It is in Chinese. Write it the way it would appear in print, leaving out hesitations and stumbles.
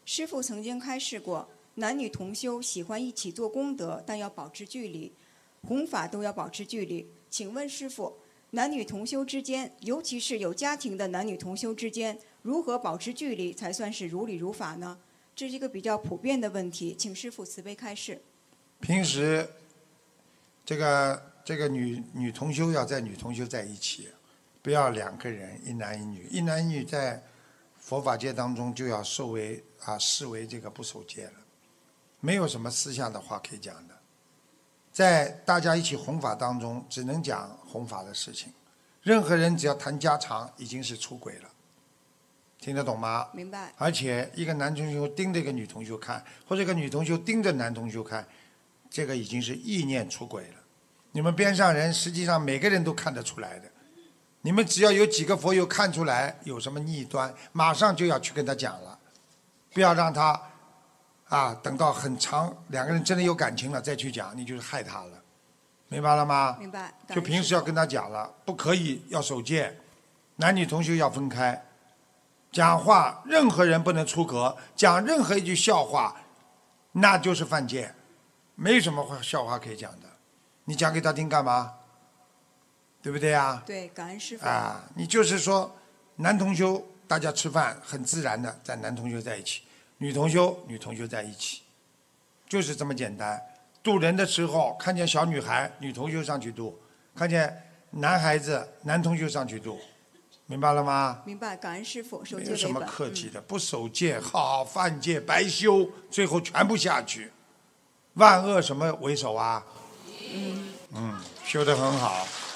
师父曾经开示过，男女同修喜欢一起做功德，但要保持距离，弘法都要保持距离。请问师父，男女同修之间，尤其是有家庭的男女同修之间，如何保持距离才算是如理如法呢？这是一个比较普遍的问题，请师父慈悲开示。 平时这个女同修要在女同修在一起，不要两个人一男一女，一男一女在佛法界当中就要视为这个不守戒了，没有什么私下的话可以讲的。在大家一起弘法当中，只能讲弘法的事情，任何人只要谈家常，已经是出轨了，听得懂吗？ 明白。 而且一个男同修盯着一个女同修看，或者一个女同修盯着男同修看，这个已经是意念出轨了。你们边上人实际上每个人都看得出来的，你们只要有几个佛友看出来有什么逆端，马上就要去跟他讲了，不要让他等到很长两个人真的有感情了再去讲，你就是害他了，明白了吗？ 明白。 就平时要跟他讲了，不可以，要守戒，男女同修要分开，讲话任何人不能出格，讲任何一句笑话那就是犯戒，没什么笑话可以讲的，你讲给他听干嘛？对不对呀？ 对，感恩师父。 你就是说男同修大家吃饭很自然的在男同修在一起，女同修在一起，就是这么简单。渡人的时候看见小女孩女同修上去渡，看见男孩子男同修上去渡，明白了吗？ 明白，感恩师父，守戒为本。 没有什么客气的，不守戒好犯戒白修，最后全部下去，万恶什么为首啊？修得很好。